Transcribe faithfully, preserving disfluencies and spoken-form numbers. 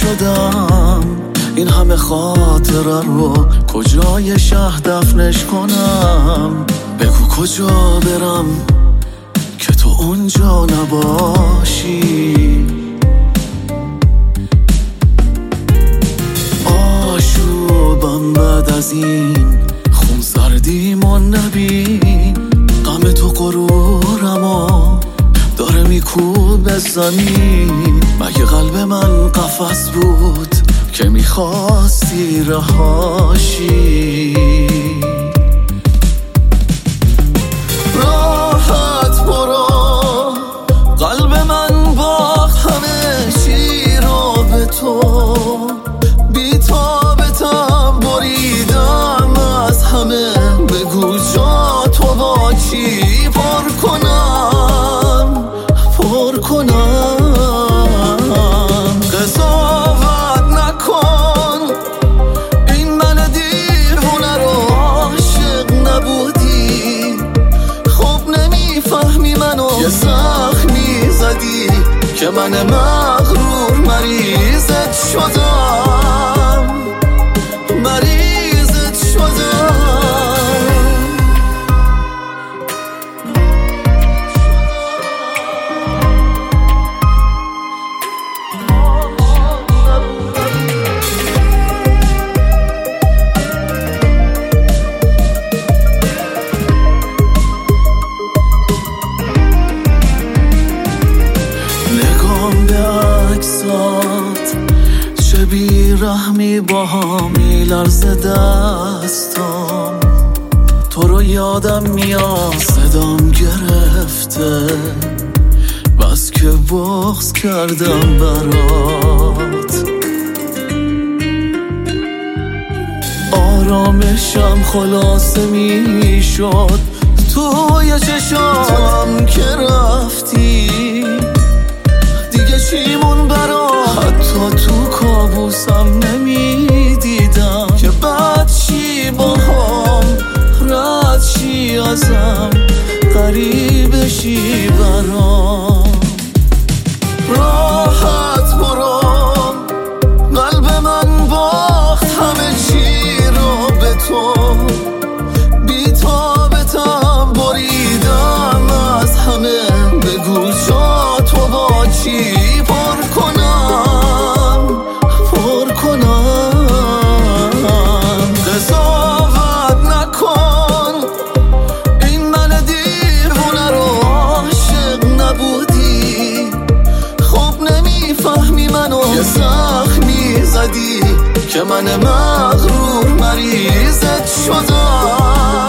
شدم این همه خاطره رو کجای شهر دفنش کنم؟ بگو کجا برم که تو اونجا نباشی. آشوبم بعد از این خون سردیمون نبین، غم تو غرورمو داره میکوبه زمین. مگه قلب من قفس بود که میخواستی رهاشی؟ راحت برو، قلب من باخت همه چی رو به تو. بی تابتم بریدم از همه، بگو جا تو با چی پر کنم پر کنم. قضاوت نکن این من دیوونه رو عاشق نبودی. خب نمیفهمی منو، یه زخمی زدی که من مغرور مریضت شدم مریضت شدم. چه بیرحمی با هم میلرزه دستم، تو رو یادم میاد صدام گرفته، بس که بغض کردم برات. آرامشم خلاصه میشد توی چشام که رفتی. دیگه چیمون برا حتی تو کابوسم نمیدیدم که بعد چی با هم رد چی ازم غریب شی برام. راحت برو، قلب من باخت همه چی رو به تو. بی تابتم بریدم از همه، بگو جا تو با چی پر کنم پر کنم. قضاوت نکن این من دیوونه رو عاشق نبودی. خب نمیفهمی منو، یه زخمی زدی که من مغرور مریضت شدم